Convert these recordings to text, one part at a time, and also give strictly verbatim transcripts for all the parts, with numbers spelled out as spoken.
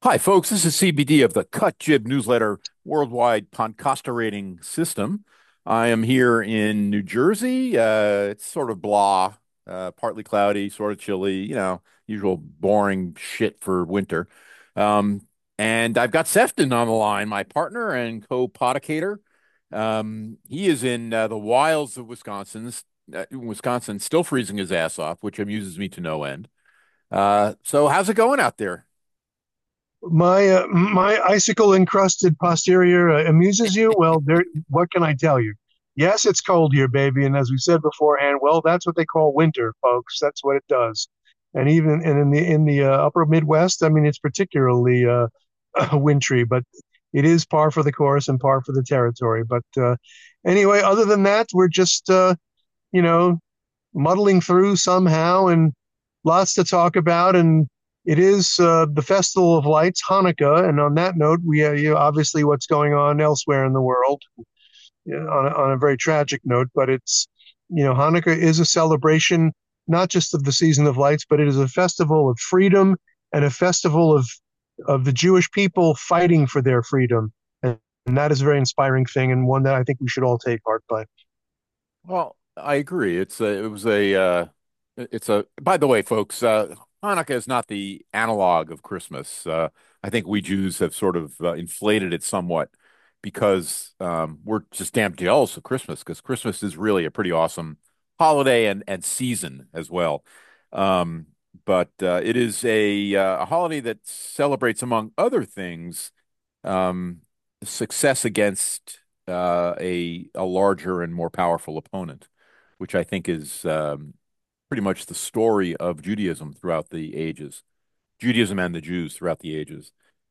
Hi, folks. This is C B D of the Cut Jib Newsletter Worldwide Podcaster Rating System. I am here in New Jersey. Uh, it's sort of blah, uh, partly cloudy, sort of chilly, you know, usual boring shit for winter. Um, and I've got Sefton on the line, my partner and co-podicator. Um, he is in uh, the wilds of Wisconsin's, uh, Wisconsin, still freezing his ass off, which amuses me to no end. Uh, so how's it going out there? My uh, my icicle encrusted posterior uh, amuses you? Well, there. What can I tell you? Yes, it's cold here, baby, and as we said beforehand, well, that's what they call winter, folks. That's what it does. And even and in the in the uh, upper Midwest, I mean, it's particularly uh, wintry, but it is par for the course and par for the territory. But uh, anyway, other than that, we're just uh, you know muddling through somehow, and lots to talk about. And it is uh, the Festival of Lights, Hanukkah. And on that note, we uh, you know, obviously what's going on elsewhere in the world, you know, on, a, on a very tragic note. But it's, you know, Hanukkah is a celebration not just of the season of lights, but it is a festival of freedom and a festival of of the Jewish people fighting for their freedom. And, and that is a very inspiring thing, and one that I think we should all take heart by. Well, I agree. It's a, it was a, uh, it's a, by the way, folks, uh, Hanukkah is not the analog of Christmas. Uh, I think we Jews have sort of uh, inflated it somewhat because um, we're just damn jealous of Christmas because Christmas is really a pretty awesome holiday and, and season as well. Um, but uh, it is a, uh, a holiday that celebrates, among other things, um, success against uh, a a larger and more powerful opponent, which I think is um, pretty much the story of Judaism throughout the ages, Judaism and the Jews throughout the ages.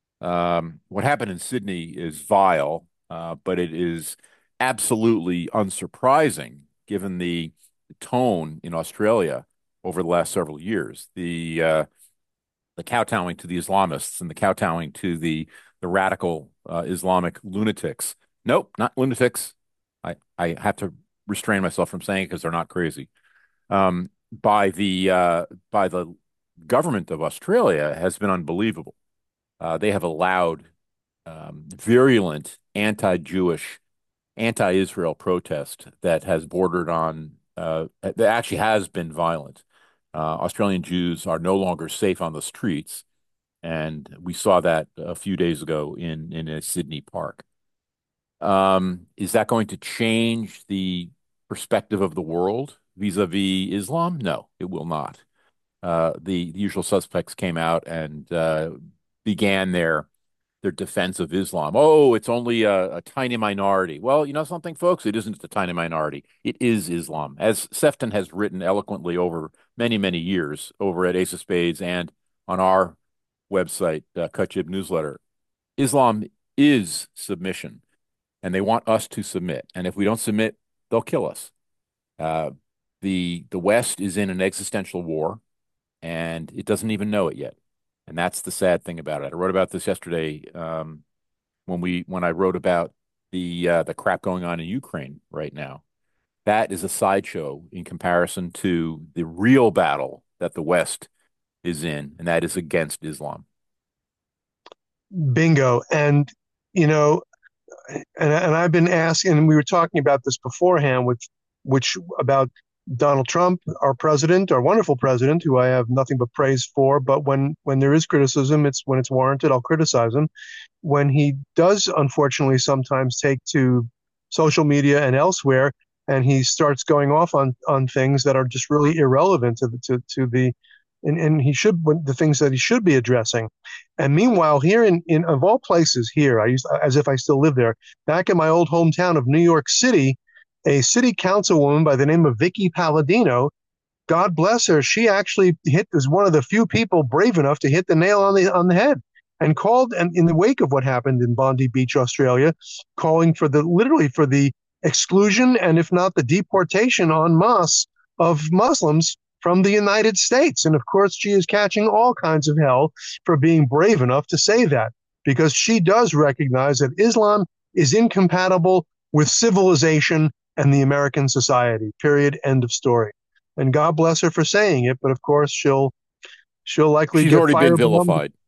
Um, what happened in Sydney is vile, uh, but it is absolutely unsurprising given the tone in Australia over the last several years. The uh, the kowtowing to the Islamists and the kowtowing to the the radical uh, Islamic lunatics. Nope, not lunatics. I I have to restrain myself from saying it because they're not crazy. Um, by the uh, by the government of Australia has been unbelievable. Uh, they have allowed um, virulent anti-Jewish, anti-Israel protest that has bordered on uh, that actually has been violent. Uh, Australian Jews are no longer safe on the streets, and we saw that a few days ago in in a Sydney park. Um, is that going to change the perspective of the world vis-a-vis Islam? No, it will not. Uh, the, the usual suspects came out and uh, began their their defense of Islam. Oh, it's only a, a tiny minority. Well, you know something, folks? It isn't a tiny minority. It is Islam, as Sefton has written eloquently over many, many years over at Ace of Spades and on our website, uh, Kutchib Newsletter. Islam is submission, and they want us to submit. And if we don't submit, they'll kill us. Uh, the the West is in an existential war, and it doesn't even know it yet. And that's the sad thing about it. I wrote about this yesterday um, when we when I wrote about the uh, the crap going on in Ukraine right now. That is a sideshow in comparison to the real battle that the West is in, and that is against Islam. Bingo. And, you know, and and I've been asking, and we were talking about this beforehand, with which about Donald Trump, our president, our wonderful president, who I have nothing but praise for. But when when there is criticism, it's when it's warranted. I'll criticize him. When he does, unfortunately, sometimes take to social media and elsewhere, and he starts going off on on things that are just really irrelevant to the to, to the and, and he should the things that he should be addressing. And meanwhile, here in, in of all places, here I used as if I still live there, back in my old hometown of New York City, a city councilwoman by the name of Vicky Palladino, God bless her, she actually hit was one of the few people brave enough to hit the nail on the on the head and called, and in the wake of what happened in Bondi Beach, Australia, calling for the literally for the exclusion and if not the deportation en masse of Muslims from the United States. And of course, she is catching all kinds of hell for being brave enough to say that, because she does recognize that Islam is incompatible with civilization and the American society. Period. End of story. And God bless her for saying it, but of course she'll she'll likely She's get already been fired. vilified.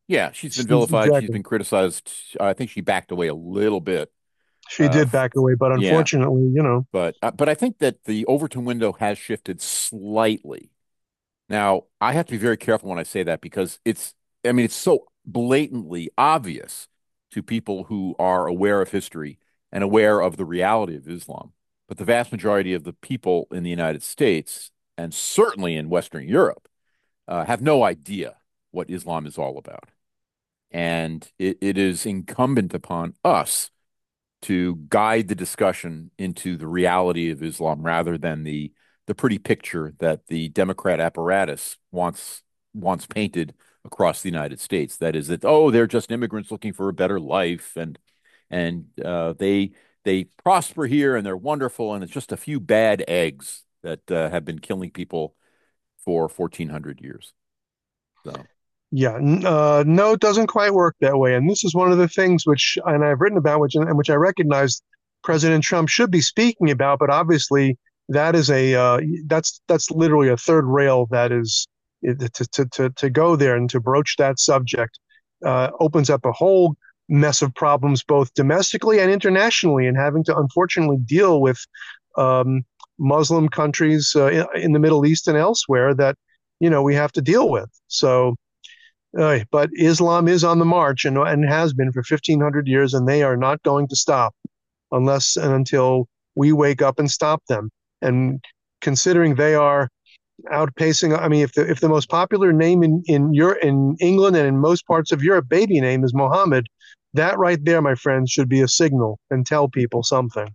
Yeah, she's been vilified. She's Exactly. been criticized. I think she backed away a little bit. She Uh, did f- back away, but yeah, unfortunately, you know, but uh, but I think that the Overton window has shifted slightly. Now, I have to be very careful when I say that because it's, I mean, it's so blatantly obvious to people who are aware of history and aware of the reality of Islam. But the vast majority of the people in the United States, and certainly in Western Europe, uh, have no idea what Islam is all about. And it, it is incumbent upon us to guide the discussion into the reality of Islam rather than the the pretty picture that the Democrat apparatus wants wants painted across the United States. That is that, oh, they're just immigrants looking for a better life, and and uh, they they prosper here and they're wonderful, and it's just a few bad eggs that uh, have been killing people for fourteen hundred years. So yeah, uh, no, it doesn't quite work that way. And this is one of the things which, and I've written about, which and which I recognize President Trump should be speaking about, but obviously that is a uh, that's that's literally a third rail that is to to to to go there and to broach that subject uh, opens up a whole mess of problems both domestically and internationally, and having to unfortunately deal with um, Muslim countries uh, in the Middle East and elsewhere that you know we have to deal with. So. Uh, but Islam is on the march and, and has been for fifteen hundred years, and they are not going to stop unless and until we wake up and stop them. And considering they are outpacing, I mean, if the if the most popular name in in Europe, in England and in most parts of Europe, baby name is Mohammed, that right there, my friends, should be a signal and tell people something.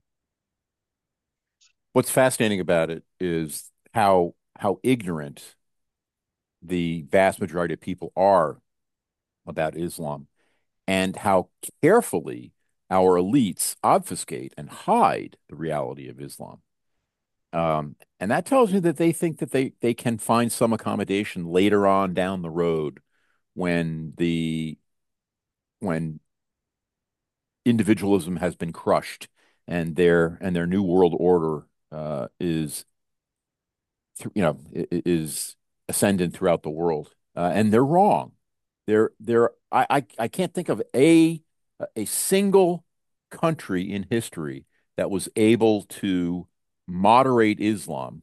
what's fascinating about it is how how ignorant the vast majority of people are about Islam and how carefully our elites obfuscate and hide the reality of Islam. Um, and that tells me that they think that they, they can find some accommodation later on down the road when the when individualism has been crushed and their and their new world order uh, is you know is ascendant throughout the world. Uh, and they're wrong. They're they're I, I I can't think of a a single country in history that was able to moderate Islam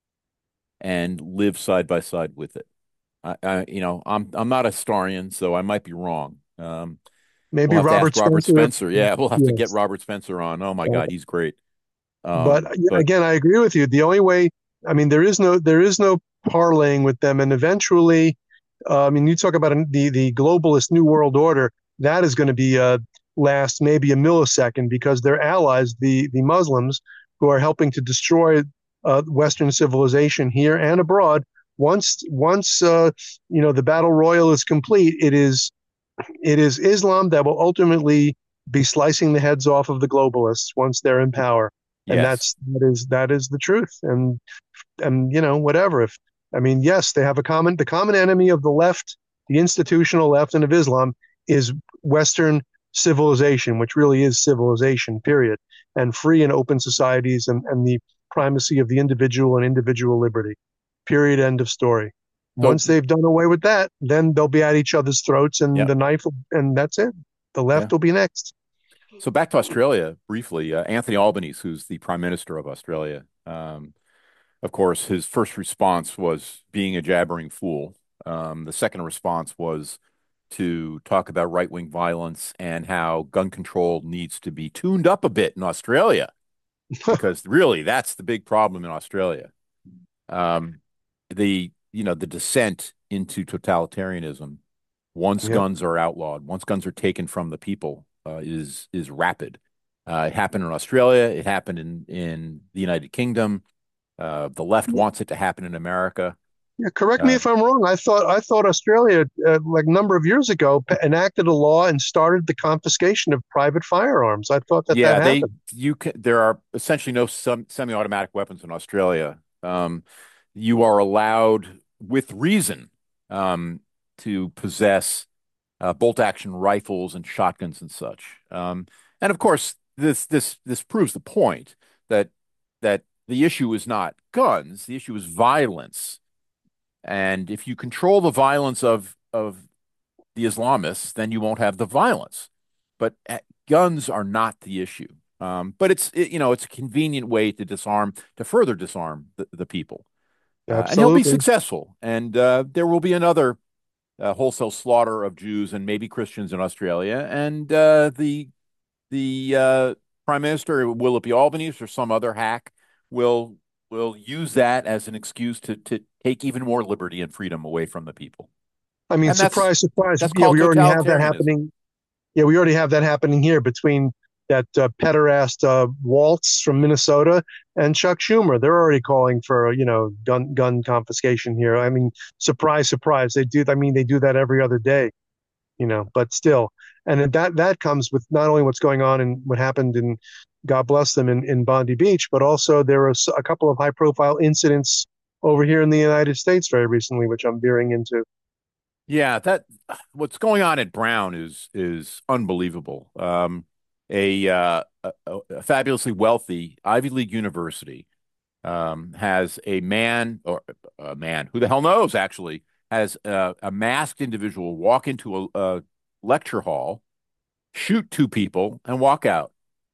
and live side by side with it. I, I you know I'm I'm not a historian, so I might be wrong. Um, we'll Maybe have to Robert ask Robert Spencer. Spencer. Yeah, we'll have to get Yes. Robert Spencer on. Oh my Uh, God, he's great. but Um, but again, I agree with you. The only way, I mean, there is no there is no parlaying with them, and eventually, uh, I mean, you talk about the the globalist new world order. That is going to be uh, last maybe a millisecond because their allies, the the Muslims, who are helping to destroy uh, Western civilization here and abroad. Once once uh, you know the battle royal is complete, it is it is Islam that will ultimately be slicing the heads off of the globalists once they're in power, and yes, that's that is that is the truth. And and you know whatever. If I mean, yes, they have a common the common enemy of the left, the institutional left, and of Islam is Western civilization, which really is civilization. Period. And free and open societies, and, and the primacy of the individual and individual liberty. Period. End of story. so Once they've done away with that, then they'll be at each other's throats, and yeah, the knife, will, and that's it. The yeah. left will be next. So back to Australia briefly. Uh, Anthony Albanese, who's the Prime Minister of Australia, um, of course, his first response was being a jabbering fool. Um, the second response was to talk about right-wing violence and how gun control needs to be tuned up a bit in Australia, because really that's the big problem in Australia. Um, the you know the descent into totalitarianism, once Yep. guns are outlawed, once guns are taken from the people, uh, is is rapid. Uh, it happened in Australia. It happened in in the United Kingdom. Uh, the left wants it to happen in America. Yeah, correct me Uh, if I'm wrong. I thought I thought Australia, uh, like a number of years ago, pa- enacted a law and started the confiscation of private firearms. I thought that that yeah, they happened. you can there are essentially no some semi-automatic weapons in Australia. Um, you are allowed, with reason, um, to possess uh, bolt-action rifles and shotguns and such. Um, and of course, this this this proves the point that that the issue is not guns, the issue is violence. And if you control the violence of of the Islamists, then you won't have the violence. But uh, guns are not the issue. Um, but it's it, you know it's a convenient way to disarm to further disarm the, the people, uh, and he'll be Absolutely. successful. And uh, there will be another uh, wholesale slaughter of Jews and maybe Christians in Australia. And uh, the the uh, prime minister, will it be Albanese or some other hack, will will use that as an excuse to to take even more liberty and freedom away from the people. I mean, And that's surprise, surprise. that's Yeah, called we already have that totalitarianism. happening. Yeah, we already have that happening here between that uh, pederast uh, Waltz from Minnesota and Chuck Schumer. They're already calling for you know gun gun confiscation here. I mean, surprise, surprise. They do. I mean, they do that every other day. You know, but still, and that that comes with not only what's going on and what happened in, God bless them, in, in Bondi Beach, but also there were a couple of high profile incidents over here in the United States very recently, which I'm veering into. Yeah, that what's going on at Brown is is unbelievable. Um, a, uh, a, a fabulously wealthy Ivy League university um, has a man or a man who the hell knows actually has a, a masked individual walk into a, a lecture hall, shoot two people, and walk out.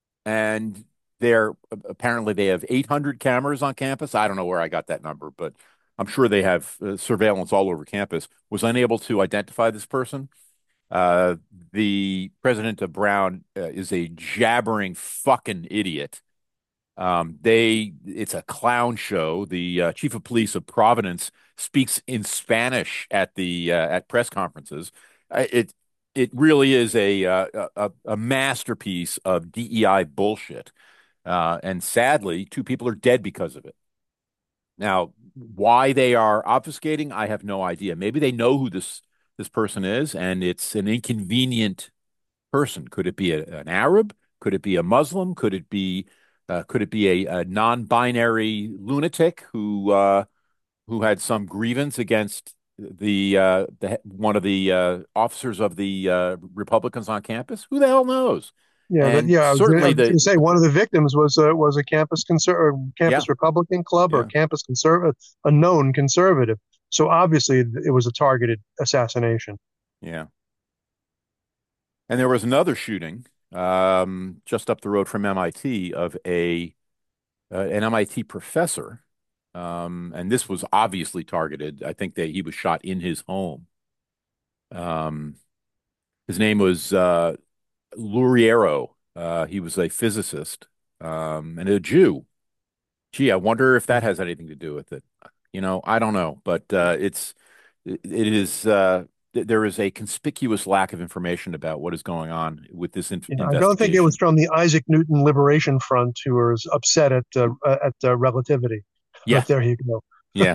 And they're apparently they have eight hundred cameras on campus. I don't know where I got that number, but I'm sure they have uh, surveillance all over campus. Was unable to identify this person. Uh, the president of Brown uh, is a jabbering fucking idiot. Um, they it's a clown show. The uh, chief of police of Providence speaks in Spanish at the uh, at press conferences. Uh, It it really is a uh, a, a masterpiece of D E I bullshit. Uh, and sadly, two people are dead because of it. Now, why they are obfuscating, I have no idea. Maybe they know who this this person is, and it's an inconvenient person. Could it be a, an Arab? Could it be a Muslim? Could it be uh, could it be a, a non-binary lunatic who uh, who had some grievance against the uh, the one of the uh, officers of the uh, Republicans on campus? Who the hell knows? Yeah, that, And yeah. I was, I certainly was going to the say one of the victims was a was a campus conser yeah campus Republican club or yeah campus conservative, a known conservative. So obviously it was a targeted assassination. yeah. And there was another shooting um, just up the road from M I T of a uh, an M I T professor. Um, and this was obviously targeted. I think that he was shot in his home. Um, his name was uh, Luriero. Uh, he was a physicist um, and a Jew. Gee, I wonder if that has anything to do with it. You know, I don't know, but uh, it's it, it is uh, th- there is a conspicuous lack of information about what is going on with this in Yeah, I don't think it was investigation. from the Isaac Newton Liberation Front who was upset at uh, at uh, relativity. Yeah, But there you go. yeah.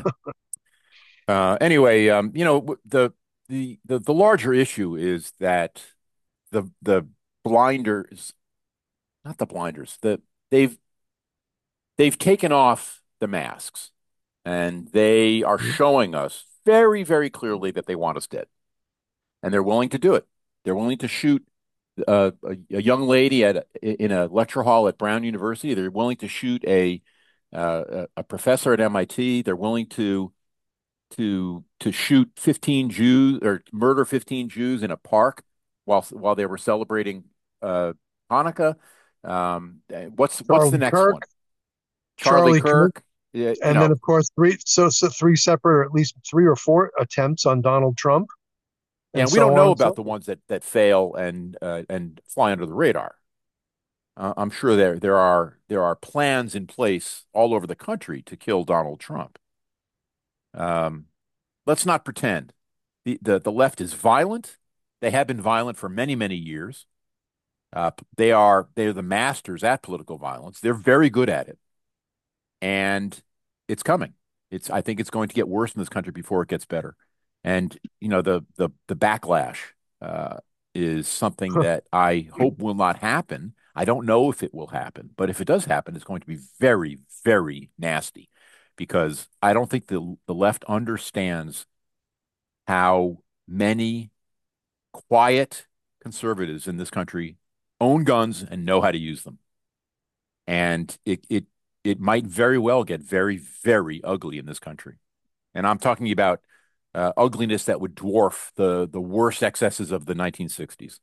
Uh, anyway, um, you know, w- the the the the larger issue is that the the blinders, not the blinders, the they've they've taken off the masks and they are showing us very, very clearly that they want us dead, and they're willing to do it. They're willing to shoot uh, a, a young lady at a, in a lecture hall at Brown University. They're willing to shoot a uh, a a professor at M I T. They're willing to to to shoot fifteen Jews or murder fifteen Jews in a park while while they were celebrating uh, Hanukkah. Um, what's what's the Charlie next Kirk, one? Charlie Charlie Kirk, Kirk. Yeah, you and then know, of course three so, so three separate, or at least three or four attempts on Donald Trump, yeah. and And we so don't on know and so about the forth. ones that that fail and uh, and fly under the radar. Uh, I'm sure there there are there are plans in place all over the country to kill Donald Trump. Um, let's not pretend the, the the left is violent. They have been violent for many many years. Uh, they are they're the masters at political violence. They're very good at it, and it's coming. It's I think it's going to get worse in this country before it gets better. And you know the the the backlash uh, is something that I hope will not happen. I don't know if it will happen, but if it does happen, it's going to be very very nasty because I don't think the the left understands how many quiet conservatives in this country own guns and know how to use them. And it it it might very well get very, very ugly in this country. And I'm talking about uh, ugliness that would dwarf the the worst excesses of the nineteen sixties.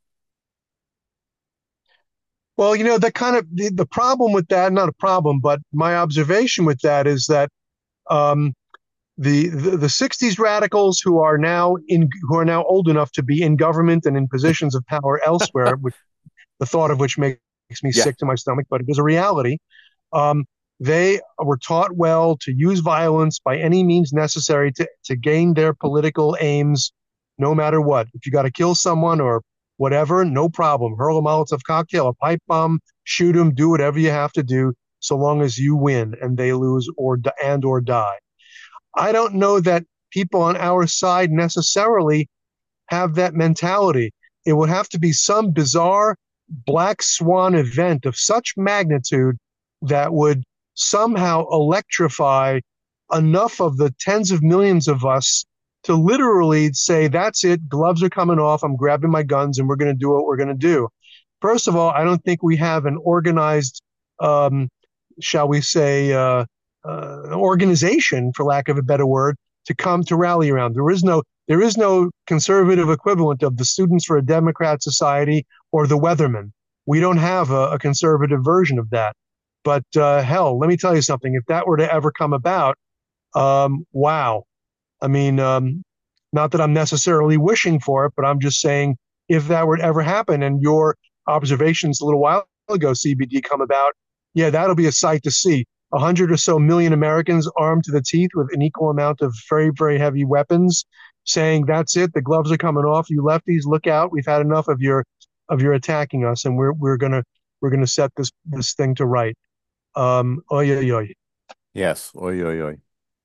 Well, you know, that kind of the, the problem with that, not a problem, but my observation with that is that um, the, the the sixties radicals who are now in who are now old enough to be in government and in positions of power elsewhere, which, the thought of which makes me Yeah. sick to my stomach, but it is a reality. Um, they were taught well to use violence by any means necessary to, to gain their political aims, no matter what. If you got to kill someone or whatever, no problem. Hurl a Molotov cocktail, a pipe bomb, shoot them, do whatever you have to do, so long as you win and they lose or and or die. I don't know that people on our side necessarily have that mentality. It would have to be some bizarre black swan event of such magnitude that would somehow electrify enough of the tens of millions of us to literally say, that's it, gloves are coming off, I'm grabbing my guns, and we're going to do what we're going to do. First of all, I don't think we have an organized, um, shall we say, uh, uh, organization, for lack of a better word, to come to rally around. There is no there is no conservative equivalent of the Students for a Democrat Society or the Weathermen. We don't have a, a conservative version of that. But uh, hell, let me tell you something. If that were to ever come about, um, wow. I mean, um, not that I'm necessarily wishing for it, but I'm just saying if that were to ever happen and your observations a little while ago, C B D, come about, yeah, that'll be a sight to see. A hundred or so million Americans armed to the teeth with an equal amount of very, very heavy weapons, saying, "That's it. The gloves are coming off. You lefties, look out. We've had enough of your of your attacking us, and we're we're gonna we're gonna set this this thing to right." Um, oy, oy, oy. Yes. Oy, oy, oy.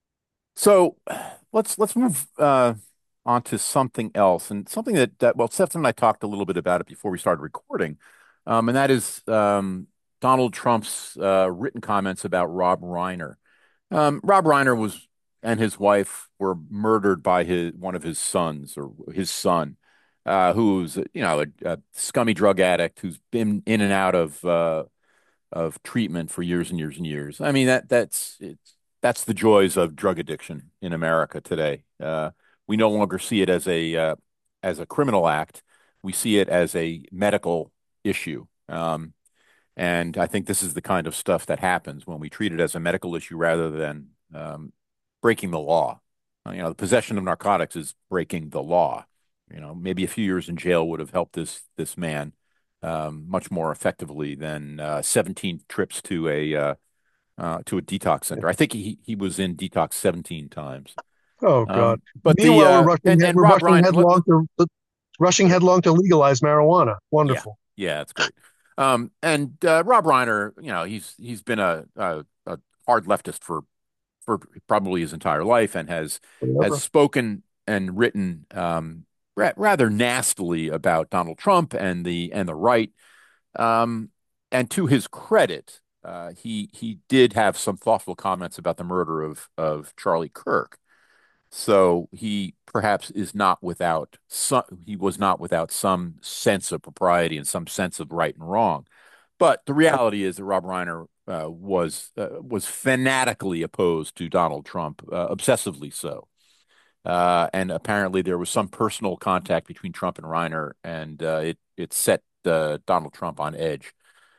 So let's let's move uh, on to something else, and something that, that well, Seth and I talked a little bit about it before we started recording, um, and that is um, Donald Trump's uh, written comments about Rob Reiner. Um, Rob Reiner was and his wife were murdered by his one of his sons or his son, uh, who's you know a, a scummy drug addict who's been in and out of uh, of treatment for years and years and years. I mean that that's it's that's the joys of drug addiction in America today. Uh, we no longer see it as a uh, as a criminal act. We see it as a medical issue. Um, and I think this is the kind of stuff that happens when we treat it as a medical issue rather than um, breaking the law. Uh, you know, the possession of narcotics is breaking the law. You know, maybe a few years in jail would have helped this this man um, much more effectively than uh, seventeen trips to a uh, uh, to a detox center. I think he he was in detox seventeen times. Oh God. Um, but the Meanwhile, we're uh, rushing and and we're Rob rushing Ryan, let, headlong let, to rushing headlong to legalize marijuana. yeah, Wonderful. yeah, that's great. Um, and uh, Rob Reiner, you know, he's he's been a, a a hard leftist for for probably his entire life, and has has Whatever. spoken and written um, ra rather nastily about Donald Trump and the and the right. Um, and to his credit, uh, he he did have some thoughtful comments about the murder of of Charlie Kirk. So he perhaps is not without some, he was not without some sense of propriety and some sense of right and wrong. But the reality is that Rob Reiner uh, was uh, was fanatically opposed to Donald Trump, uh, obsessively so. Uh, and apparently there was some personal contact between Trump and Reiner, and uh, it it set uh, Donald Trump on edge.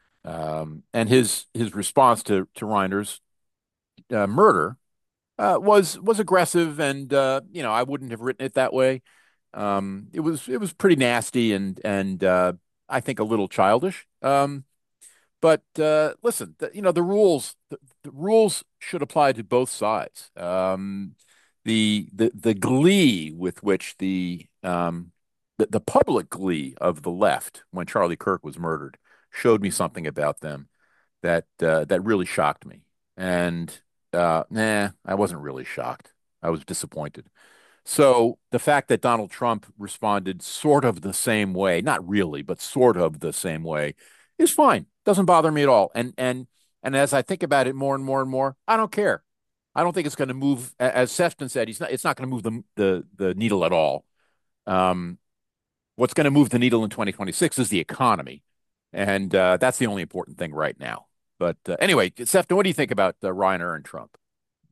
Um, and his his response to to Reiner's uh, murder uh, was was aggressive, and uh, you know I wouldn't have written it that way. Um, it was it was pretty nasty, and and uh, I think a little childish. Um, but uh, listen, the, you know the rules the, the rules should apply to both sides. Um, the the the glee with which the um, the, the public glee of the left when Charlie Kirk was murdered showed me something about them that uh, that really shocked me. And uh, nah, I wasn't really shocked. I was disappointed. So the fact that Donald Trump responded sort of the same way, not really, but sort of the same way, is fine. Doesn't bother me at all. And and and as I think about it more and more and more, I don't care. I don't think it's going to move. As Sefton said, he's not. It's not going to move the the the needle at all. Um, what's going to move the needle in twenty twenty-six is the economy, and uh, that's the only important thing right now. But uh, anyway, Sefton, what do you think about uh, Reiner and Trump?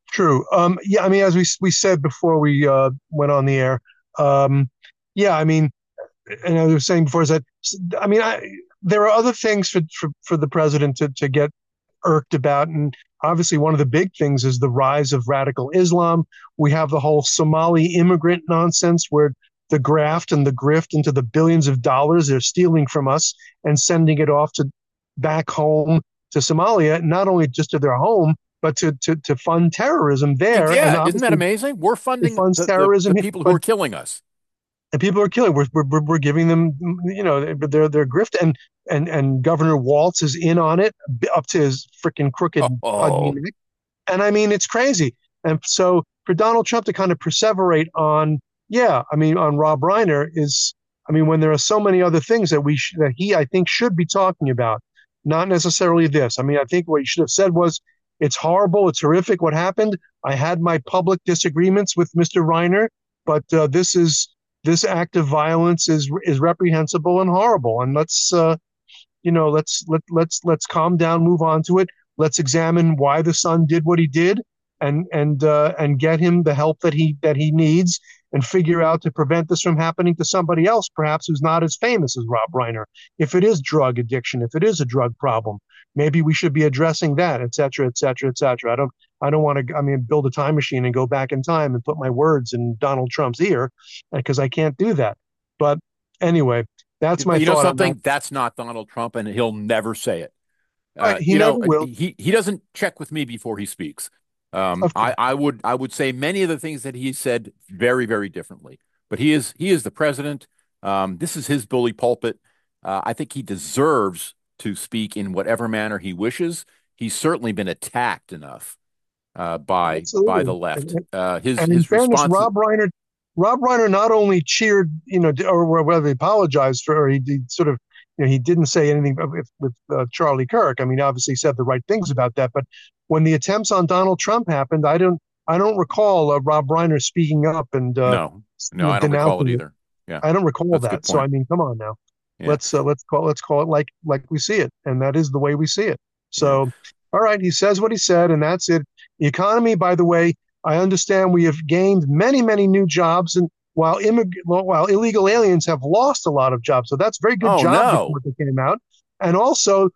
True. Um, yeah, I mean, as we we said before we uh, went on the air, um, yeah, I mean, and I was saying before is that I mean, I, there are other things for, for for the president to to get irked about, and obviously one of the big things is the rise of radical Islam. We have the whole Somali immigrant nonsense where the graft and the grift into the billions of dollars they're stealing from us and sending it off to back home to Somalia, not only just to their home, but to to, to fund terrorism there. And Yeah, isn't that obviously amazing? We're it funding funds the the, terrorism, the people who but are killing us. and people are killing. We're we're, we're giving them, you know, they're they're grift, and and and Governor Waltz is in on it up to his freaking crooked Oh, pudgy oh. neck. And I mean, it's crazy. And so for Donald Trump to kind of perseverate on, yeah, I mean, on Rob Reiner is, I mean, when there are so many other things that we sh- that he, I think, should be talking about, not necessarily this. I mean, I think what he should have said was, it's horrible, it's horrific what happened. I had my public disagreements with mister Reiner, but uh, this is this act of violence is is reprehensible and horrible. And let's uh, you know, let's let let's let's calm down, move on to it. Let's examine why the son did what he did, and and uh, and get him the help that he that he needs, and figure out to prevent this from happening to somebody else, perhaps who's not as famous as Rob Reiner. If it is drug addiction, if it is a drug problem, maybe we should be addressing that, et cetera, et cetera, et cetera. I don't I don't want to. I mean, build a time machine and go back in time and put my words in Donald Trump's ear because I can't do that. But anyway, that's my You know thought on that. something? That's not Donald Trump, and he'll never say it. Right, Uh, he you never know, will. he he doesn't check with me before he speaks. Um, Of I course. I would I would say many of the things that he said very very differently. But he is he is the president. Um, this is his bully pulpit. Uh, I think he deserves to speak in whatever manner he wishes. He's certainly been attacked enough uh, by by the Absolutely. left. And, Uh, his and in his fairness, response. Rob Reiner, Rob Reiner not only cheered, you know, or whether he apologized for, or he, he sort of, you know, he didn't say anything with, with uh, Charlie Kirk. I mean, obviously, he said the right things about that. But when the attempts on Donald Trump happened, I don't, I don't recall uh, Rob Reiner speaking up and uh, No, no, you know, I don't recall it denouncing it. either. Yeah, I don't recall that's a good that. So I point. mean, come on now. Yeah, Let's uh, let's call let's call it like like we see it, and that is the way we see it. yeah. So, all right, he says what he said, and that's it. The economy, by the way, I understand we have gained many many new jobs, and while immig- while illegal aliens have lost a lot of jobs, so that's a very good Oh job no. report that came out. And also,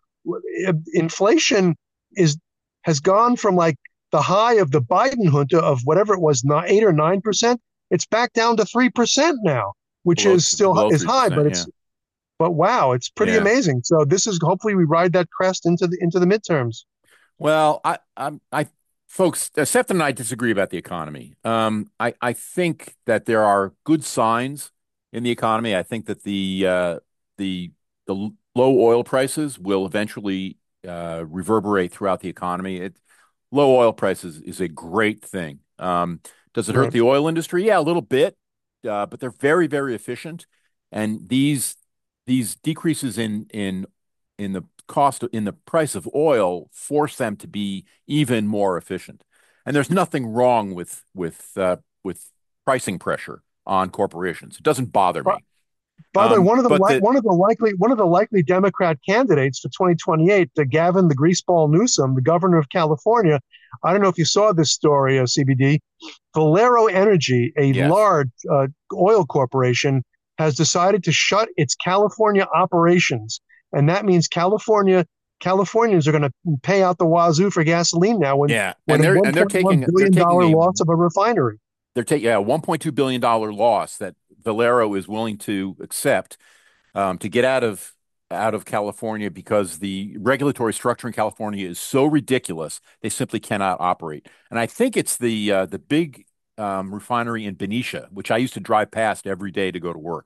inflation is has gone from like the high of the Biden junta of whatever it was, not eight or nine percent. It's back down to three percent now, which Below is still below is three high, but percent. it's Yeah, but wow, it's pretty yeah. amazing. So this is hopefully we ride that crest into the into the midterms. Well, I, I, I, folks, uh, Seth and I disagree about the economy. Um, I, I think that there are good signs in the economy. I think that the, uh, the, the l- low oil prices will eventually uh, reverberate throughout the economy. It, low oil prices is a great thing. Um, does it hurt Right. the oil industry? Yeah, a little bit, uh, but they're very, very efficient. And these these decreases in in in the cost in the price of oil force them to be even more efficient. And there's nothing wrong with with uh, with pricing pressure on corporations. It doesn't bother But me. by the way, Um, one of the but li- the one of the likely one of the likely Democrat candidates for twenty twenty-eight, the Gavin the Greaseball Newsom, the governor of California. I don't know if you saw this story, uh, C B D. Valero Energy, a yes, large uh, oil corporation, has decided to shut its California operations, and that means California Californians are going to pay out the wazoo for gasoline now when yeah, when and a they're and they're one point one taking they're billion taking dollar a loss of a refinery. they're taking yeah, a one point two billion dollar loss that Valero is willing to accept um, to get out of out of California because the regulatory structure in California is so ridiculous they simply cannot operate. And I think it's the uh, the big um, refinery in Benicia, which I used to drive past every day to go to work.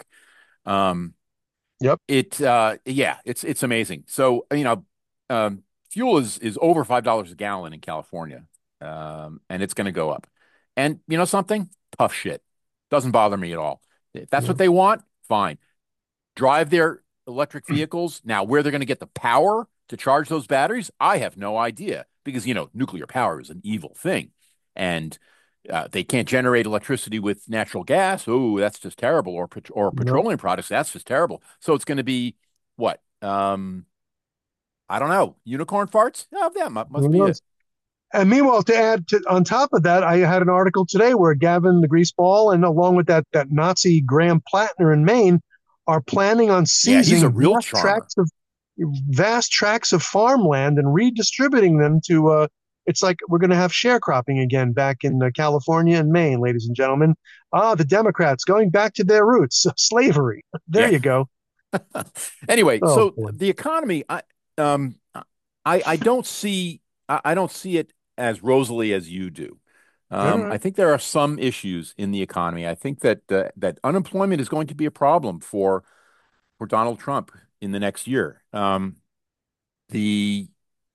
Um, Yep. it uh, yeah, it's it's amazing. So you know, um, fuel is is over five dollars a gallon in California, um, and it's going to go up. And you know something? Tough shit. Doesn't bother me at all. If that's what No. they want, fine drive their electric vehicles. Now, where they're going to get the power to charge those batteries, I have no idea because, you know, nuclear power is an evil thing. And uh, they can't generate electricity with natural gas. Oh, that's just terrible. Or, or No. petroleum products. That's just terrible. So it's going to be what? Um, I don't know. Unicorn farts? Oh, that must Who be it. knows? And meanwhile, to add to, on top of that, I had an article today where Gavin the Greaseball and along with that that Nazi Graham Plattner in Maine are planning on Yeah, he's a seizing real vast charmer. tracts of vast tracts of farmland and redistributing them to. Uh, it's like we're going to have sharecropping again back in uh, California and Maine, ladies and gentlemen. Ah, the Democrats going back to their roots, slavery. There Yeah. you go. Anyway, Oh so boy. the economy, I um I I don't see I, I don't see it as rosily as you do. All Um, I right. think there are some issues in the economy. I think that uh, that unemployment is going to be a problem for for Donald Trump in the next year. Um, the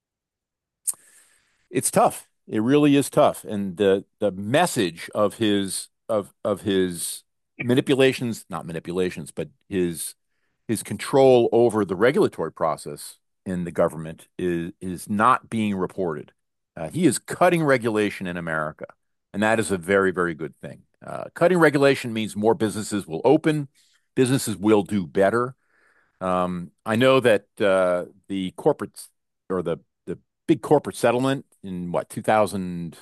it's tough. It really is tough. And the the message of his of of his manipulations, not manipulations, but his his control over the regulatory process in the government is is not being reported. Uh, he is cutting regulation in America, and that is a very, very good thing. Uh, cutting regulation means more businesses will open, businesses will do better. Um, I know that uh, the corporate or the the big corporate settlement in what two thousand,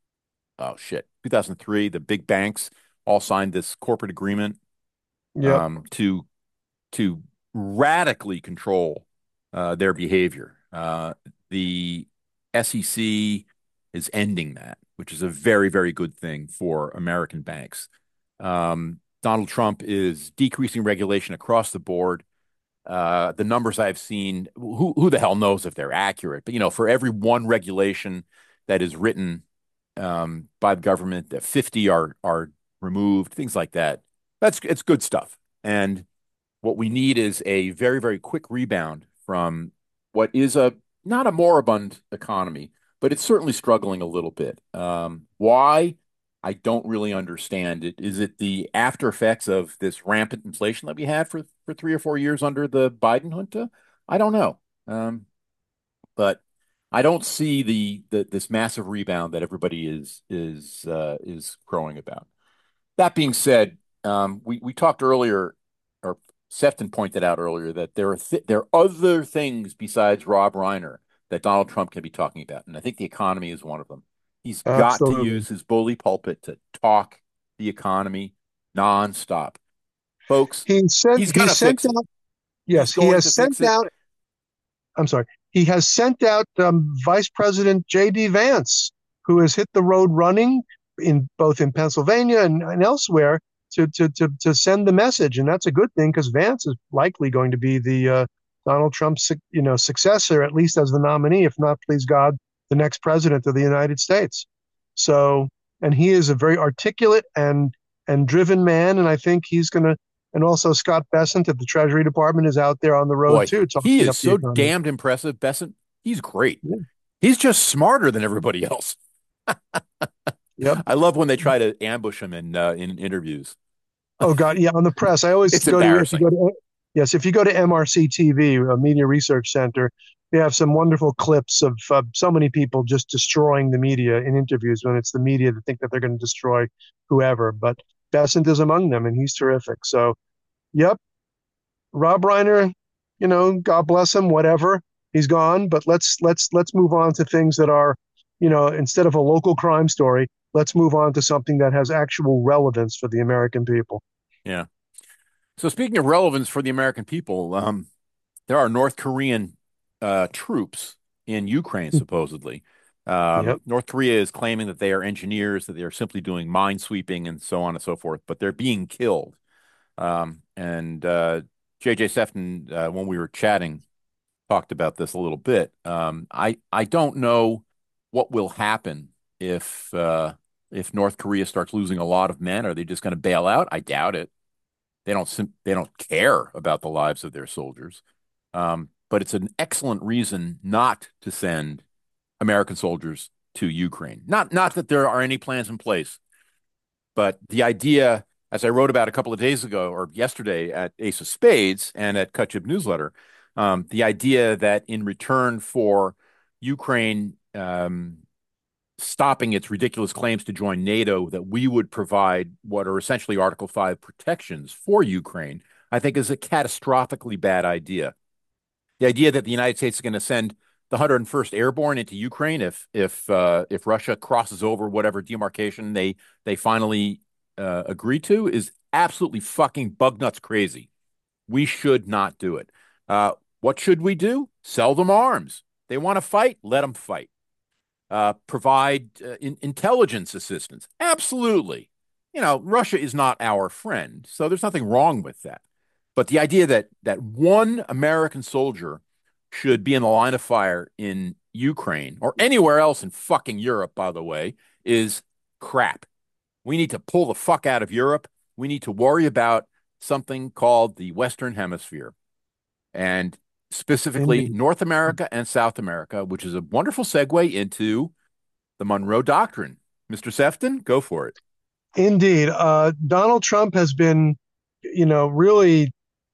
oh shit, two thousand three, the big banks all signed this corporate agreement Yep. um, to to radically control uh, their behavior. Uh, the S E C is ending that, which is a very, very good thing for American banks. Um, Donald Trump is decreasing regulation across the board. Uh, the numbers I've seen, who who the hell knows if they're accurate? But you know, for every one regulation that is written um, by the government, that fifty are are removed, things like that. That's it's good stuff. And what we need is a very, very quick rebound from what is a not a moribund economy, but it's certainly struggling a little bit. Um, why? I don't really understand it. Is it the after effects of this rampant inflation that we had for, for three or four years under the Biden junta? I don't know. Um, but I don't see the, the this massive rebound that everybody is is uh, is crowing about. That being said, um, we we talked earlier, or Sefton pointed out earlier that there are th there are other things besides Rob Reiner that Donald Trump can be talking about, and I think the economy is one of them. He's got to Absolutely. use his bully pulpit to talk the economy nonstop, folks. He sent He's he gonna sent fix it. out He's yes, he going has to sent fix it. out I'm sorry. He has sent out um, Vice President J D. Vance, who has hit the road running in both in Pennsylvania and, and elsewhere to, to to to send the message, and that's a good thing because Vance is likely going to be the uh, Donald Trump's you know successor, at least as the nominee, if not, please God, the next president of the United States. So, and he is a very articulate and and driven man, and I think he's going to. And also Scott Bessent at the Treasury Department is out there on the road Boy, too, he talking is up the so economy. damned impressive. Besson, he's great. Yeah. He's just smarter than everybody else. Yep. I love when they try to ambush him in uh, in interviews. Oh God, yeah. On the press, I always It's go to if you embarrassing. go to yes, if you go to M R C T V, a Media Research Center, they have some wonderful clips of uh, so many people just destroying the media in interviews when it's the media that think that they're going to destroy whoever. But Bessent is among them, and he's terrific. So, yep, Rob Reiner, you know, God bless him, whatever. He's gone, but let's let's let's move on to things that are, you know, instead of a local crime story, let's move on to something that has actual relevance for the American people. Yeah. So speaking of relevance for the American people, um, there are North Korean uh, troops in Ukraine, supposedly. Um, Yep. North Korea is claiming that they are engineers, that they are simply doing mine sweeping and so on and so forth, but they're being killed. Um, and uh, J J. Sefton, uh, when we were chatting, talked about this a little bit. Um, I I don't know what will happen if uh, if North Korea starts losing a lot of men. Are they just going to bail out? I doubt it. They don't sim they don't care about the lives of their soldiers. Um, but it's an excellent reason not to send American soldiers to Ukraine. Not not that there are any plans in place, but the idea, as I wrote about a couple of days ago or yesterday at Ace of Spades and at Kutchib Newsletter, um, the idea that in return for Ukraine um, stopping its ridiculous claims to join NATO, that we would provide what are essentially Article five protections for Ukraine, I think is a catastrophically bad idea. The idea that the United States is going to send the one hundred first Airborne into Ukraine if if uh, if Russia crosses over whatever demarcation they they finally uh, agree to is absolutely fucking bug nuts crazy. We should not do it. Uh, what should we do? Sell them arms. They want to fight, let them fight. Uh, provide uh, in intelligence assistance. Absolutely. You know, Russia is not our friend, so there's nothing wrong with that. But the idea that that one American soldier should be in the line of fire in Ukraine or anywhere else in fucking Europe, by the way, is crap. We need to pull the fuck out of Europe. We need to worry about something called the Western Hemisphere and specifically Indeed. North America and South America, which is a wonderful segue into the Monroe Doctrine. Mister Sefton, go for it. Indeed. Uh, Donald Trump has been, you know, really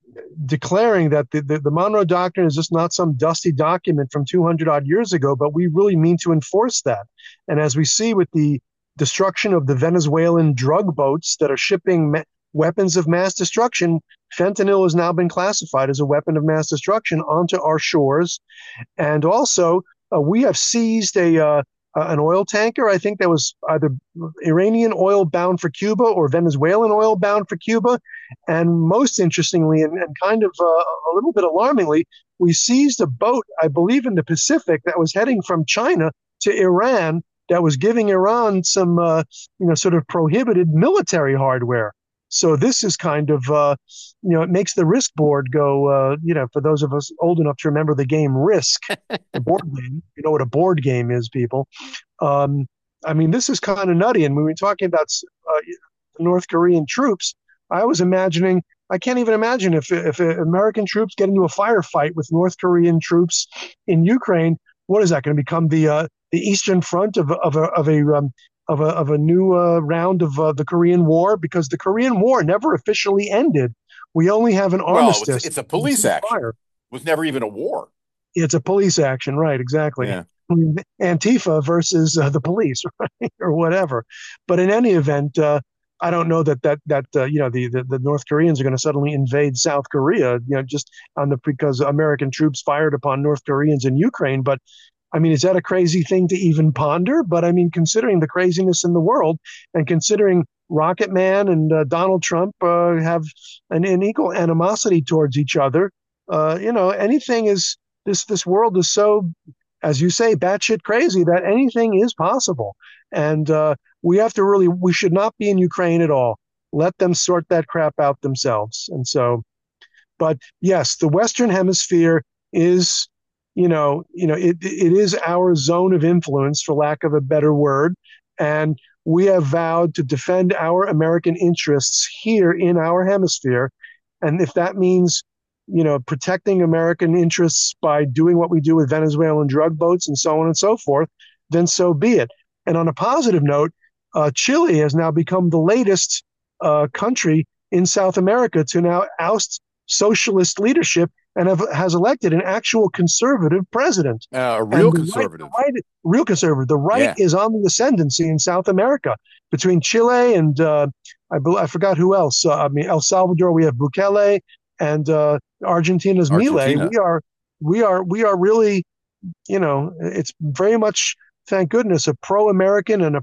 declaring that the, the, the Monroe Doctrine is just not some dusty document from two hundred odd years ago, but we really mean to enforce that. And as we see with the destruction of the Venezuelan drug boats that are shipping me- weapons of mass destruction, fentanyl has now been classified as a weapon of mass destruction onto our shores. And also, uh, we have seized a uh, uh, an oil tanker. I think that was either Iranian oil bound for Cuba or Venezuelan oil bound for Cuba. And most interestingly, and, and kind of uh, a little bit alarmingly, we seized a boat, I believe, in the Pacific that was heading from China to Iran that was giving Iran some, uh, you know, sort of prohibited military hardware. So this is kind of, uh, you know, it makes the Risk board go, uh, you know, for those of us old enough to remember the game Risk, the board game, you know what a board game is, people. Um, I mean, this is kind of nutty. And when we're talking about uh, North Korean troops, I was imagining, I can't even imagine if, if American troops get into a firefight with North Korean troops in Ukraine, what is that going to become the uh, the Eastern Front of, of a, of a um, of a of a new uh, round of uh, the Korean War, because the Korean War never officially ended. We only have an Well, it's armistice, it's a a police action. ceasefire. It was never even a war. It's a police action, right? Exactly. Yeah. I mean, Antifa versus uh, the police, right? Or whatever. But in any event, uh, I don't know that that that uh, you know the, the the North Koreans are going to suddenly invade South Korea, you know, just on the because American troops fired upon North Koreans in Ukraine. But I mean, is that a crazy thing to even ponder? But I mean, considering the craziness in the world and considering Rocket Man and uh, Donald Trump uh, have an, an equal animosity towards each other, uh, you know, anything is this this world is so, as you say, batshit crazy that anything is possible. And uh, we have to really, we should not be in Ukraine at all. Let them sort that crap out themselves. And so, but yes, the Western Hemisphere is, you know, you know, it it is our zone of influence, for lack of a better word, and we have vowed to defend our American interests here in our hemisphere. And if that means, you know, protecting American interests by doing what we do with Venezuelan drug boats and so on and so forth, then so be it. And on a positive note, uh, Chile has now become the latest uh, country in South America to now oust socialist leadership and have, has elected an actual conservative president. Uh, a real And the right, the conservative. right, real conservative, the right Yeah. is on the ascendancy in South America between Chile and uh, I, I forgot who else. Uh, I mean, El Salvador, we have Bukele, and uh, Argentina's Milei. Argentina. We are, we are, we are really, you know, it's very much, thank goodness, a pro-American and a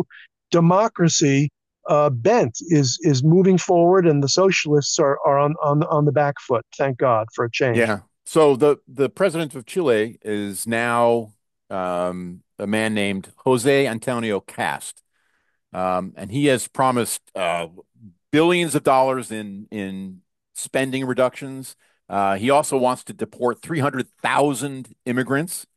pro-democracy uh, bent is is moving forward, and the socialists are are on on on the back foot. Thank God for a change. Yeah. So the the president of Chile is now um, a man named Jose Antonio Cast, um, and he has promised uh, billions of dollars in in spending reductions. Uh, he also wants to deport three hundred thousand immigrants.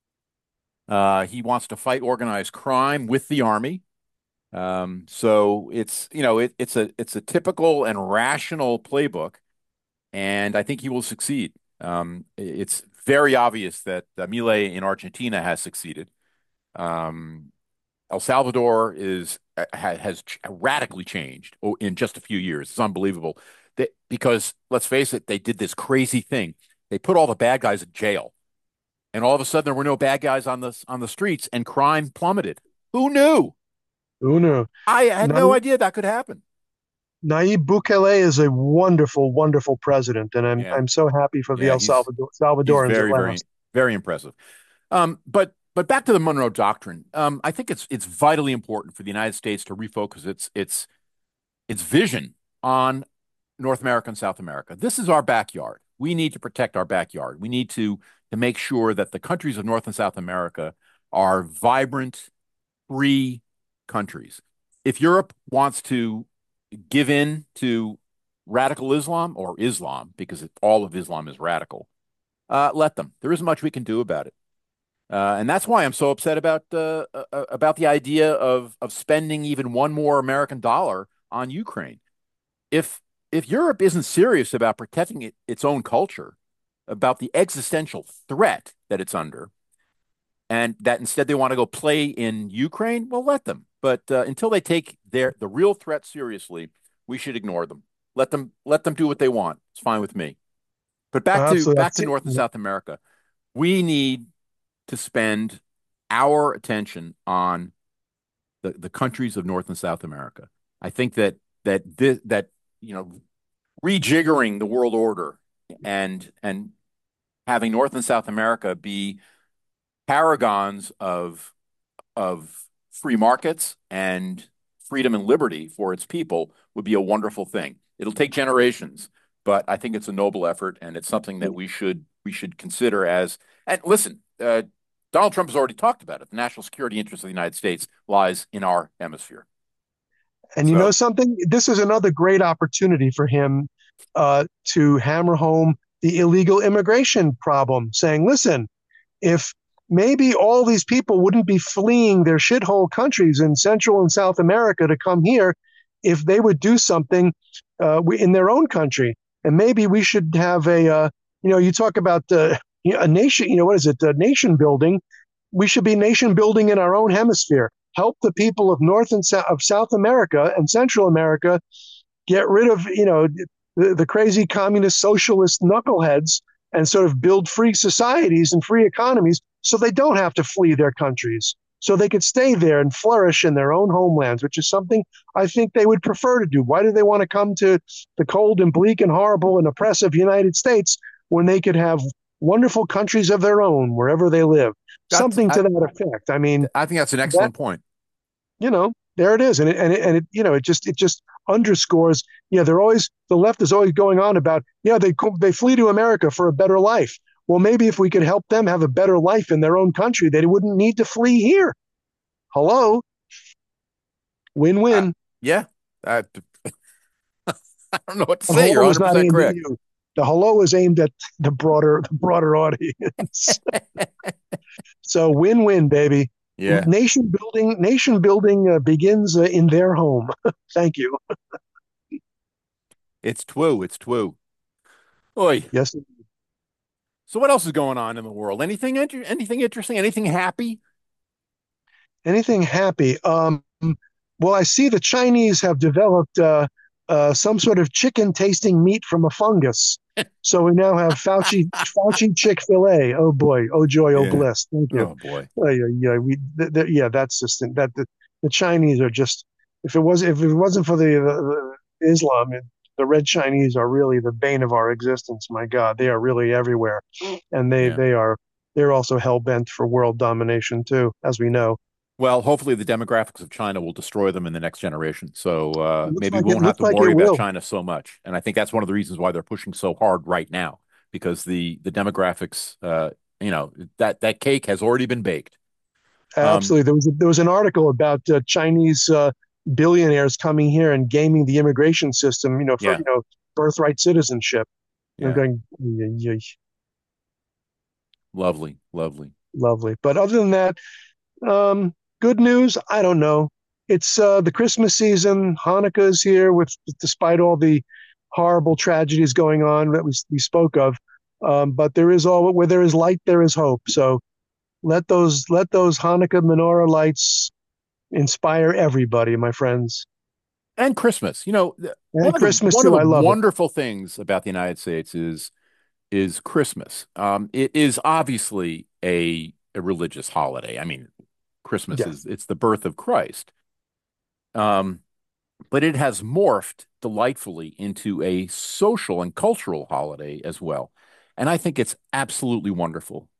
Uh, he wants to fight organized crime with the army. Um, so it's you know it, it's a it's a typical and rational playbook, and I think he will succeed. Um, it's very obvious that uh, Milei in Argentina has succeeded. Um, El Salvador is uh, ha, has ch radically changed in just a few years. It's unbelievable. They, because let's face it, they did this crazy thing. They put all the bad guys in jail, and all of a sudden there were no bad guys on the on the streets, and crime plummeted. Who knew? Uno. I had no idea that could happen. Nayib Bukele is a wonderful, wonderful president, and I'm Yeah, I'm so happy for the yeah, El he's Salvador he's Salvadorans at very, very last. Very impressive. Um, but but back to the Monroe Doctrine. Um, I think it's it's vitally important for the United States to refocus its its its vision on North America and South America. This is our backyard. We need to protect our backyard. We need to to make sure that the countries of North and South America are vibrant, free countries. If Europe wants to give in to radical Islam or Islam, because it, all of Islam is radical, uh, let them. There isn't much we can do about it. Uh, and that's why I'm so upset about uh, uh, uh, about the idea of of spending even one more American dollar on Ukraine. If if Europe isn't serious about protecting it, its own culture, about the existential threat that it's under, and that instead they want to go play in Ukraine, well, let them. But uh, until they take their the real threat seriously, we should ignore them. Let them let them do what they want. It's fine with me. But back to Absolutely. back That's to it. North and South America. We need to spend our attention on the, the countries of North and South America. I think that that this, that you know rejiggering the world order and and having North and South America be paragons of of free markets and freedom and liberty for its people would be a wonderful thing. It'll take generations, but I think it's a noble effort, and it's something that we should we should consider as. And listen, uh, Donald Trump has already talked about it. The national security interest of the United States lies in our hemisphere. And you know So, something? This is another great opportunity for him uh, to hammer home the illegal immigration problem, saying, listen, if maybe all these people wouldn't be fleeing their shithole countries in Central and South America to come here if they would do something uh, in their own country. And maybe we should have a, uh, you know, you talk about uh, a nation, you know, what is it, uh, nation building. We should be nation building in our own hemisphere. Help the people of North and South of South America and Central America get rid of, you know, the, the crazy communist socialist knuckleheads and sort of build free societies and free economies so they don't have to flee their countries, so they could stay there and flourish in their own homelands, which is something I think they would prefer to do. Why do they want to come to the cold and bleak and horrible and oppressive United States when they could have wonderful countries of their own wherever they live? that's Something I, to that effect. I mean, I think that's an that, excellent point. you know, there it is, and it, and it, and it, you know, it just it just underscores. Yeah, they're always the left is always going on about. Yeah, they they flee to America for a better life. Well, maybe if we could help them have a better life in their own country, they wouldn't need to flee here. Hello, Uh, win-win. yeah, I, I don't know what to The say. You're hello is not one hundred percent aimed at correct. you. The hello is aimed at the broader the broader audience. So win-win, baby. Yeah, Nation building nation building uh, begins uh, in their home. Thank you. it's true. It's true. Oi. Yes. So what else is going on in the world? Anything inter anything interesting? Anything happy? Anything happy? Um, well, I see the Chinese have developed uh, uh, some sort of chicken tasting meat from a fungus. So we now have Fauci Fauci Chick Fil A. Oh boy! Oh joy! Oh Yeah. bliss! Thank you. Oh boy. Oh, yeah, yeah. We th- th- yeah. That's just that the, the Chinese are just. If it was if it wasn't for the, the, the Islam, the red Chinese are really the bane of our existence. My God, they are really everywhere, and they Yeah. they are they're also hell bent for world domination too, as we know. Well, hopefully the demographics of China will destroy them in the next generation. So uh, It looks maybe like we it won't have looks to like it worry about will. China so much. And I think that's one of the reasons why they're pushing so hard right now, because the the demographics, uh, you know, that that cake has already been baked. Um, Absolutely. There was a, there was an article about uh, Chinese uh, billionaires coming here and gaming the immigration system, you know, for yeah, you know birthright citizenship. I'm yeah, going, yeah, yeah, lovely, lovely. lovely. But other than that, um, good news. I don't know. It's uh, the Christmas season. Hanukkah's here, with despite all the horrible tragedies going on that we we spoke of. Um, but there is all where there is light, there is hope. So let those let those Hanukkah menorah lights inspire everybody, my friends. And Christmas, you know, th- one And of the Christmas one of too. the I love it. wonderful things about the United States is is Christmas. Um, it is obviously a a religious holiday. I mean, Christmas Yes, is it's the birth of Christ. Um, but it has morphed delightfully into a social and cultural holiday as well. And I think it's absolutely wonderful.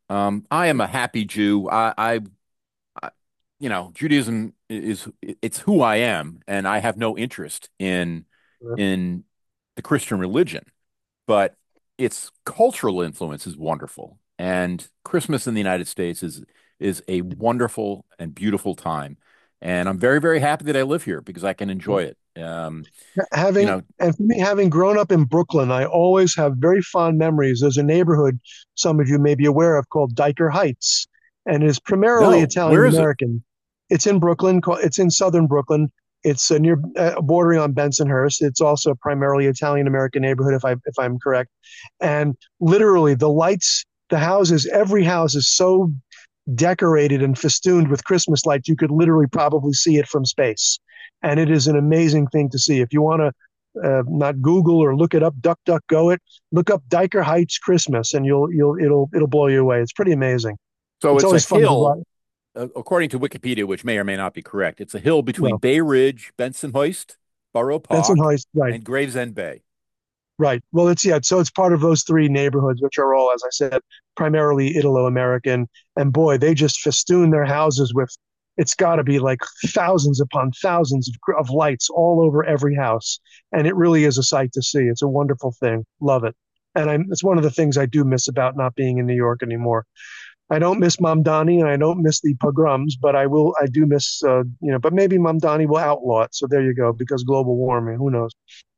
Um, I am a happy Jew. I, I, I, you know, Judaism is it's who I am, and I have no interest in in the Christian religion, but its cultural influence is wonderful. And Christmas in the United States is is a wonderful and beautiful time. And I'm very, very happy that I live here because I can enjoy it. Um, you Having know, and for me, having grown up in Brooklyn, I always have very fond memories. There's a neighborhood some of you may be aware of called Diker Heights, and it is primarily no, Italian where is it? American. It's in Brooklyn. It's in southern Brooklyn. It's uh, near uh, bordering on Bensonhurst. It's also a primarily Italian American neighborhood, if I if I'm correct. And literally, the lights, the houses, every house is so decorated and festooned with Christmas lights, you could literally probably see it from space. And it is an amazing thing to see. If you want to uh, not Google or look it up, duck, duck, go it, look up Diker Heights Christmas, and you'll you'll it'll it'll blow you away. It's pretty amazing. So It's it's a always fun to hill, watch. uh, according to Wikipedia, which may or may not be correct. It's a hill between Well, Bay Ridge, Bensonhurst, Borough Benson Park, Heights, right, and Gravesend Bay. right. Well, it's yeah. So it's part of those three neighborhoods, which are all, as I said, primarily Italo-American. And boy, they just festoon their houses with. It's got to be like thousands upon thousands of, of lights all over every house, and it really is a sight to see. It's a wonderful thing. Love it. And I'm, it's one of the things I do miss about not being in New York anymore. I don't miss Mamdani and I don't miss the pogroms, but I will. I do miss, uh, you know. But maybe Mamdani will outlaw it. So there you go. Because global warming, who knows?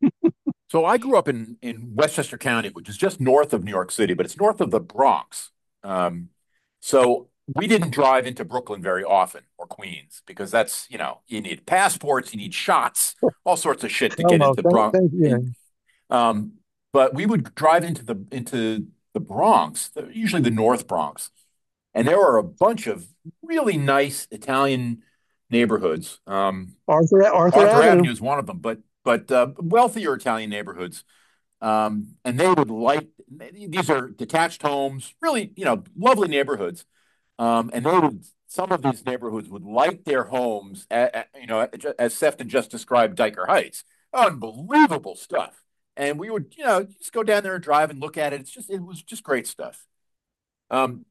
So I grew up in in Westchester County, which is just north of New York City, but it's north of the Bronx. Um, so we didn't drive into Brooklyn very often or Queens because that's, you know, you need passports, you need shots, all sorts of shit to get Hello. into Thank, Bronx. thank you. In, um, but we would drive into the into the Bronx, usually the North Bronx, and there were a bunch of really nice Italian neighborhoods. Um, Arthur Arthur Arthur Avenue. Avenue is one of them, but but uh, wealthier Italian neighborhoods. Um, and they would like these are detached homes, really, you know, lovely neighborhoods. Um, and they would some of these neighborhoods would light their homes, at, at, you know, as Sefton just described, Diker Heights. Unbelievable stuff. And we would, you know, just go down there and drive and look at it. It's just it was just great stuff. Um,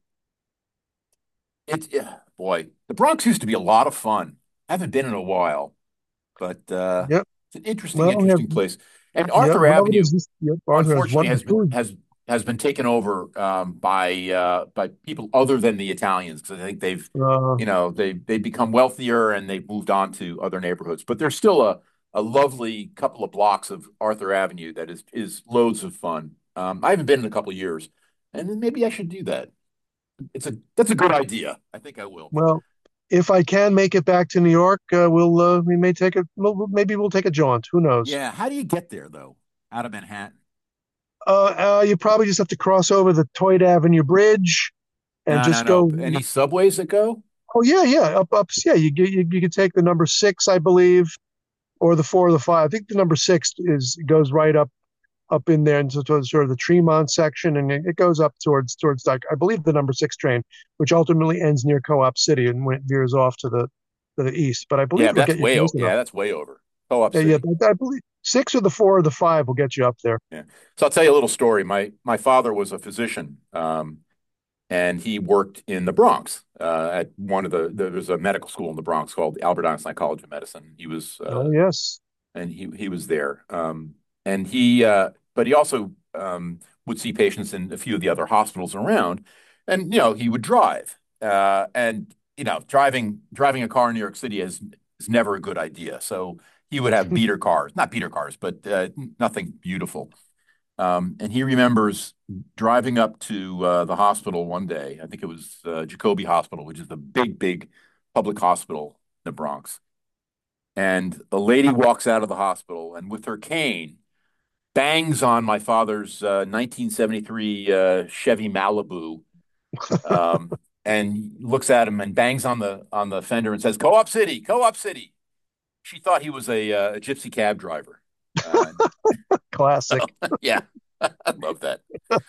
it's yeah, boy, the Bronx used to be a lot of fun. I haven't been in a while, but uh, Yep. it's an interesting, Well, we have. interesting place. And Yep. Arthur Well, it Avenue, exists. Yep. Arthur has unfortunately, one has been food. has has been taken over um, by uh, by people other than the Italians because I think they've, Uh, you know, they they've become wealthier and they've moved on to other neighborhoods. But there's still a a lovely couple of blocks of Arthur Avenue that is is loads of fun. Um, I haven't been in a couple of years, and maybe I should do that. It's a that's a good idea. I think I will. well, if I can make it back to New York, uh, we'll uh, we may take a well, maybe we'll take a jaunt. Who knows? Yeah, how do you get there though? Out of Manhattan? Uh, uh, you probably just have to cross over the Toyd Avenue Bridge and No, no, just no. go. Any subways that go? Oh yeah, yeah, up, up. Yeah, you you you could take the number six, I believe, or the four or the five. I think the number six is goes right up up in there into sort of the Tremont section, and it, it goes up towards towards like I believe the number six train, which ultimately ends near Co-op City and when it veers off to the to the east. But I believe Yeah, it'll that's get you way close over. enough. Yeah, that's way over. Co-op Yeah, yeah. City. I, I believe six or the four or the five will get you up there. Yeah. So I'll tell you a little story. My my father was a physician, um, and he worked in the Bronx uh, at one of the there was a medical school in the Bronx called the Albert Einstein College of Medicine. He was Oh uh, yes. and he he was there, um, and he uh, but he also um, would see patients in a few of the other hospitals around, and you know he would drive, uh, and you know driving driving a car in New York City is is never a good idea. So he would have beater cars, not beater cars, but uh, nothing beautiful. Um, and he remembers driving up to uh, the hospital one day. I think it was uh, Jacobi Hospital, which is the big, big public hospital in the Bronx. And the lady walks out of the hospital and with her cane bangs on my father's uh, nineteen seventy-three uh, Chevy Malibu, um, and looks at him and bangs on the on the fender and says, "Co-op City, Co-op City." She thought he was a, uh, a gypsy cab driver. Uh, Classic. yeah, I love that.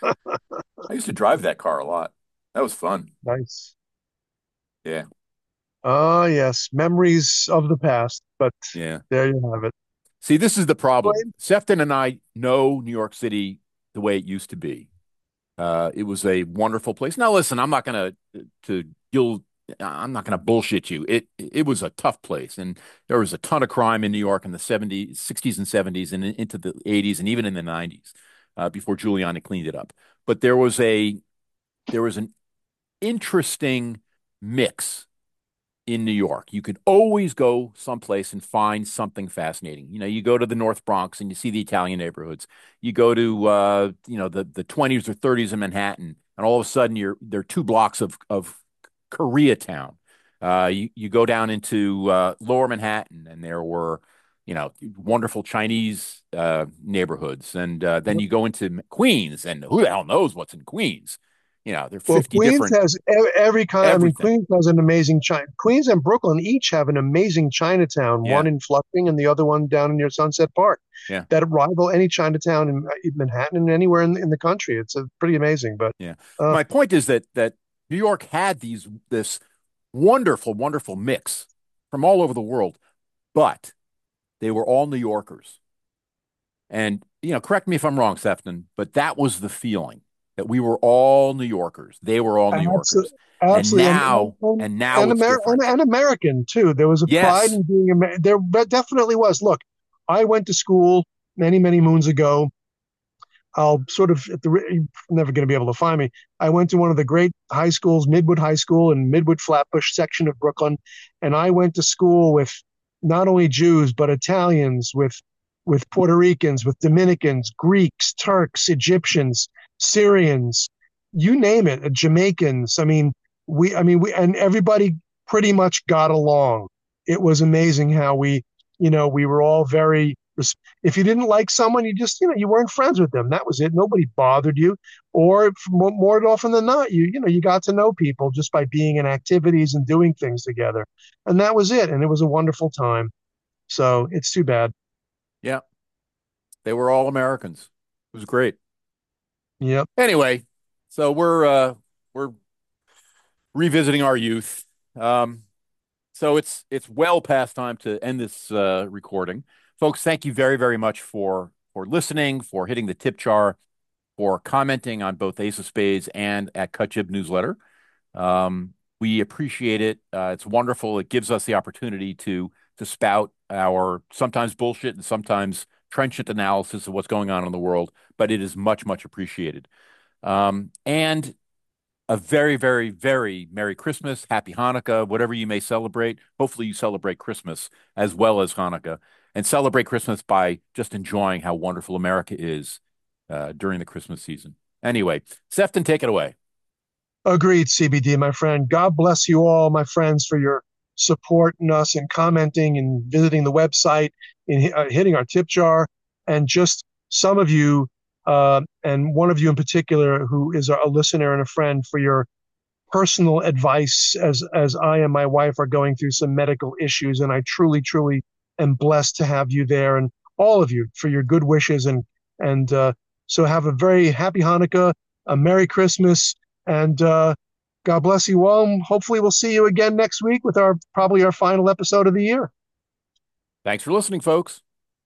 I used to drive that car a lot. That was fun. Nice. Yeah, Ah, yes. Memories of the past, but yeah. there you have it. See, this is the problem. Right. Sefton and I know New York City the way it used to be. Uh, it was a wonderful place. Now, listen, I'm not gonna to you'll I'm not gonna bullshit you. It it was a tough place, and there was a ton of crime in New York in the seventies, sixties, and seventies, and into the eighties, and even in the nineties, uh, before Giuliani cleaned it up. But there was a there was an interesting mix in New York. You could always go someplace and find something fascinating. You know, you go to the North Bronx and you see the Italian neighborhoods. You go to uh, you know, the the twenties or thirties in Manhattan, and all of a sudden you're there are two blocks of of Koreatown. Uh, you you go down into uh, Lower Manhattan, and there were, you know, wonderful Chinese uh, neighborhoods, and uh, then you go into Queens, and who the hell knows what's in Queens? You know, there are Well, fifty Queens different has e- every kind. I mean, everything. Queens has an amazing China. Queens and Brooklyn each have an amazing Chinatown. Yeah, One in Flushing and the other one down near Sunset Park, yeah. that rival any Chinatown in, in Manhattan and anywhere in, in the country. It's a, pretty amazing. But Yeah. uh, My point is that that New York had these this wonderful, wonderful mix from all over the world, but they were all New Yorkers. And, you know, correct me if I'm wrong, Sefton, but that was the feeling that we were all New Yorkers. They were all New absolutely, Yorkers. And absolutely, and and now, and, and now and, it's Amer- and, different. and American too. There was a pride Yes. in being Amer- there. Definitely was. Look, I went to school many, many moons ago. I'll sort of at the you're never going to be able to find me. I went to one of the great high schools, Midwood High School in Midwood Flatbush section of Brooklyn, and I went to school with not only Jews but Italians, with with Puerto Ricans, with Dominicans, Greeks, Turks, Egyptians, Syrians, you name it, Jamaicans. I mean, we, I mean, we, and everybody pretty much got along. It was amazing how we, you know, we were all very, if you didn't like someone, you just, you know, you weren't friends with them. That was it. Nobody bothered you. Or more, more often than not, you, you know, you got to know people just by being in activities and doing things together. And that was it. And it was a wonderful time. So it's too bad. Yeah. They were all Americans. It was great. Yep. Anyway, so we're uh we're revisiting our youth. Um, so it's it's well past time to end this uh recording. Folks, thank you very, very much for for listening, for hitting the tip jar, for commenting on both Ace of Spades and at Cut Jib Newsletter. Um, we appreciate it. Uh, it's wonderful. It gives us the opportunity to to spout our sometimes bullshit and sometimes trenchant analysis of what's going on in the world, but it is much, much appreciated. Um, and a very, very, very Merry Christmas, Happy Hanukkah, whatever you may celebrate. Hopefully, you celebrate Christmas as well as Hanukkah, and celebrate Christmas by just enjoying how wonderful America is uh, during the Christmas season. Anyway, Sefton, take it away. Agreed, C B D, my friend. God bless you all, my friends, for your support in us and commenting and visiting the website and uh, hitting our tip jar. And just some of you, uh, and one of you in particular, who is a listener and a friend, for your personal advice as as I and my wife are going through some medical issues. And I truly, truly am blessed to have you there, and all of you for your good wishes. And and uh, so have a very happy Hanukkah, a Merry Christmas, and uh, God bless you all. Hopefully, we'll see you again next week with our probably our final episode of the year. Thanks for listening, folks.